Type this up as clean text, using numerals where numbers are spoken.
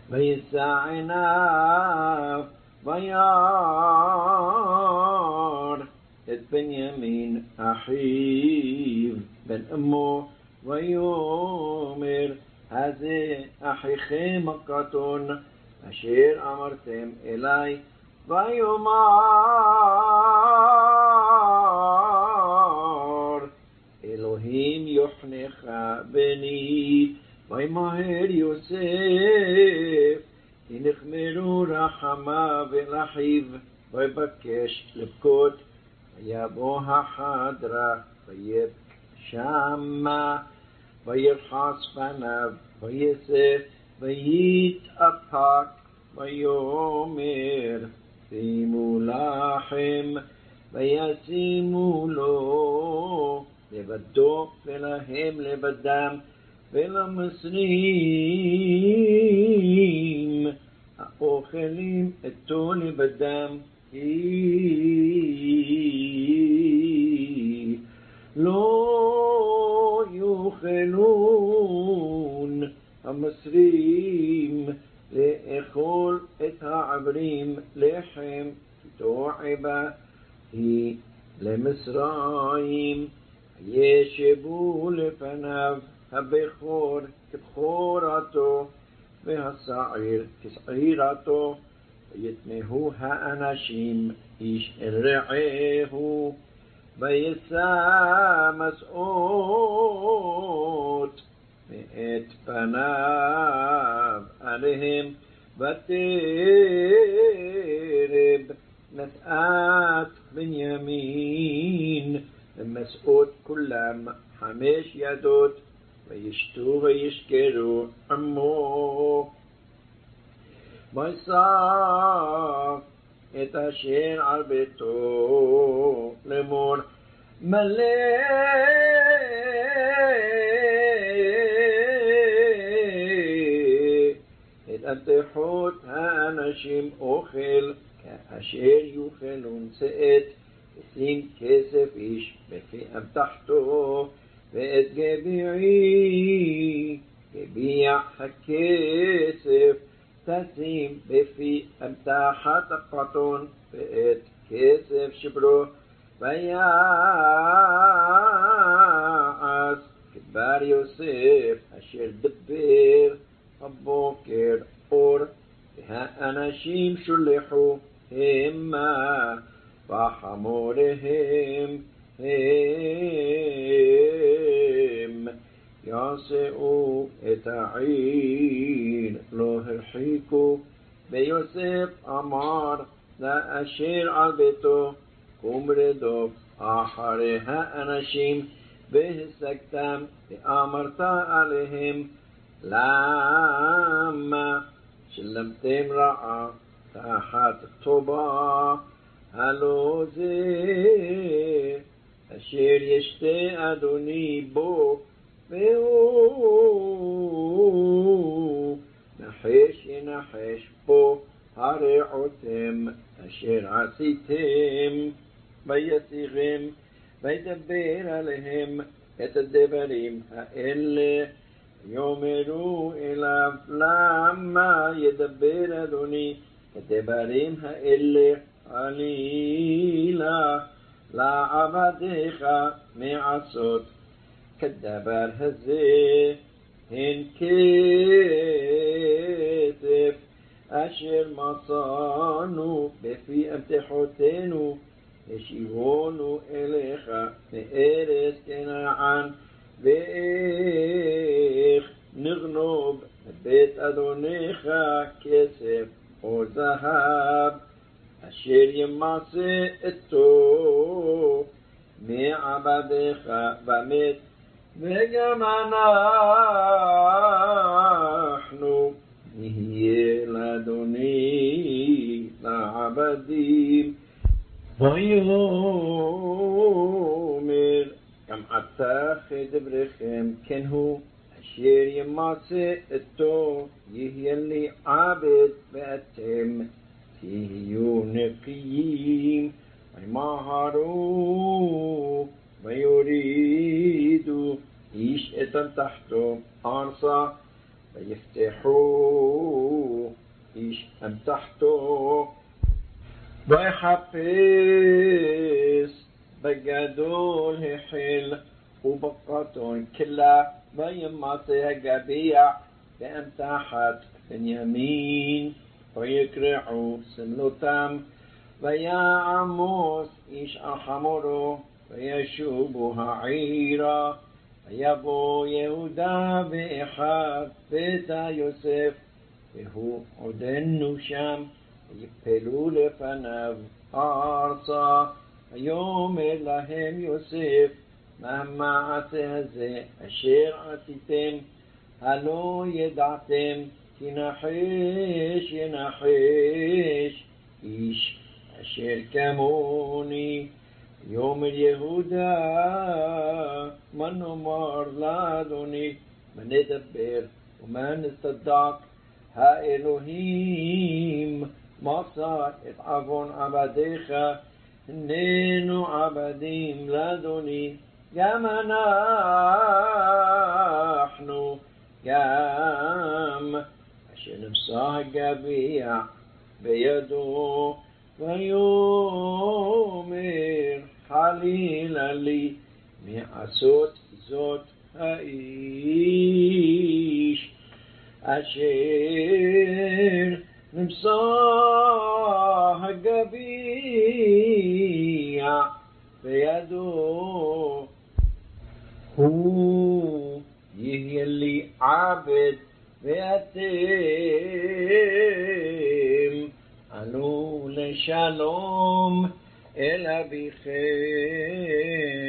וישא עיניו וירא את בנימין אחיו בן אמו, ויאמר הזה אחיכם הקטון אשר אמרתם אלי. ויאמר אלוהים יחנך בני. וימהר יוסף כי נחמרו רחמיו אל אחיו, ויבקש לבכות. ויבוא החדרה ויבך שמה, וירחץ פניו ויסף ויתאפק, ויאמר שימו לחם, וישימו לו לבדו ולהם לבדם, ולמצרים האוכלים אתו לבדם, כי לא יוכלון המצרים לאכול את העברים לחם, תועבה היא למצרים. ישבו לפניו הבכור כבכורתו והשעיר כשעירתו, ויתמהו האנשים איש אל רעהו, וישא מסעות מאת פניו עליהם, ותרב נשאת בנימין ומסעות כולם 5 ידות, וישתו וישכרו עמו. ויסף את אשר על ביתו לאמור, מלא את אבטחות האנשים אוכל כאשר יאכלון שאת, ושים כסף איש בפי אמתחתו, ואת גביע הכסף תשים בפי אמתחת הפתון, ואת כסף שברו. ויעש כדבר יוסף אשר דבר הבוקר אור, והאנשים שולחו המה וחמוריהם הם יעשו את העיר, לא הרחיקו. ויוסף אמר לאשר על ביתו, קום רדוף אחרי האנשים והשגתם, ואמרת עליהם, למה שלמתם רעה תחת טובה? הלא זה אשר ישתה אדוני בו, והוא נחש ינחש בו. הרעותם אשר עשיתם. וישיבם וידבר עליהם את הדברים האלה, יאמרו אליו, למה ידבר אדוני הדברים האלה עלילה לעבדיך מעשות כדבר הזה? הן כסף אשר מצאנו בפי אמתחותינו, השיבונו אליך מארץ כנען, ואיך נגנוב בית אדונך כסף או זהב, אשר ימצא אתו מעבדיך ומת, וגם אנחנו נהיה לאדוני לעבדים. ויאמר, גם עתה כדבריכם כן הוא, אשר ימצא אתו יהיה לי עבד, ואתם תהיו נקיים. וימהרו ויורידו איש את תחתו ארצה, ויפתחו איש אמתחתו ויחפש בגדול החל ובקטון כלה וימצא הגביע באמתחת בנימין ויקרעו סמלותם ויעמוס איש על חמורו וישובו העירה ויבוא יהודה באחיו בית יוסף והוא עודנו שם ויפלו לפניו ארצה ויאמר להם יוסף מה המעשה הזה אשר עשיתם הלא ידעתם כי נחש ינחש איש אשר כמוני יאמר יהודה מה נאמר לאדוני מה נדבר ומה נצדק האלוהים מצא את עוון עבדיך הננו עבדים לאדוני גם אנחנו גם אשר נשא הגביע בידו ויאמר חלילה לי מעשות זאת האיש אשר נשא הגביע בידו הוא יהיה לי עבד ואתם עלו לשלום אל אביכם